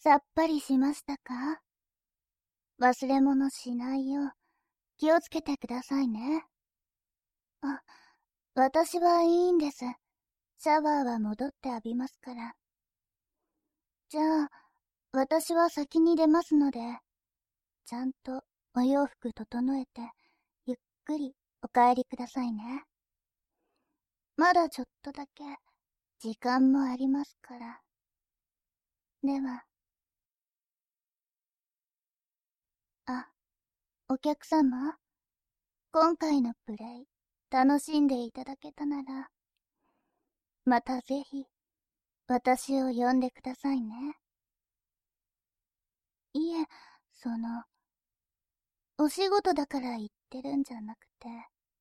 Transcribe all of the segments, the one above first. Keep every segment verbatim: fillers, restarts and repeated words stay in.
さっぱりしましたか？忘れ物しないよう気をつけてくださいね。あ、私はいいんです。シャワーは戻って浴びますから。じゃあ、私は先に出ますので、ちゃんとお洋服整えて、ゆっくりお帰りくださいね。まだちょっとだけ時間もありますから。では。あ、お客様、今回のプレイ楽しんでいただけたなら、またぜひ私を呼んでくださいね。いえ、その、お仕事だから言ってるんじゃなくて、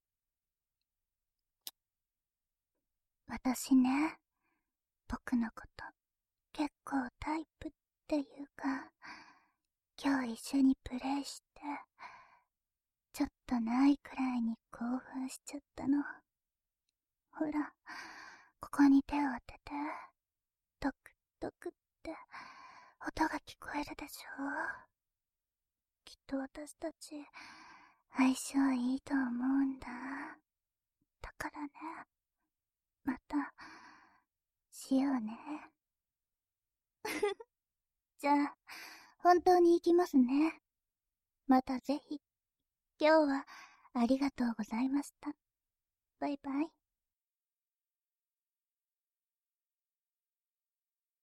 私ね、僕のこと結構タイプっていうか、今日一緒にプレイして、ちょっとないくらいに興奮しちゃったの。ほら、ここに手を当てて、ドクドクって音が聞こえるでしょ。きっと私たち相性いいと思うんだ。だからね、またしようね。じゃあ本当に行きますね。またぜひ。今日はありがとうございました。バイバイ。